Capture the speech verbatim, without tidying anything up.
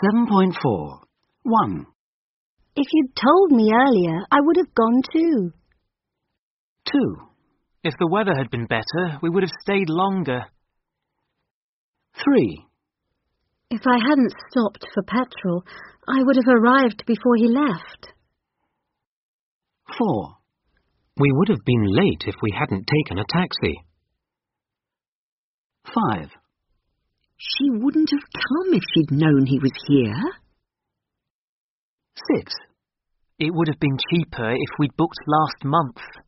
seven point four. one. If you'd told me earlier, I would have gone too. two. If the weather had been better, we would have stayed longer. three. If I hadn't stopped for petrol, I would have arrived before he left. four. We would have been late if we hadn't taken a taxi. five. She wouldn't have come if she'd known he was here. six. It would have been cheaper if we'd booked last month.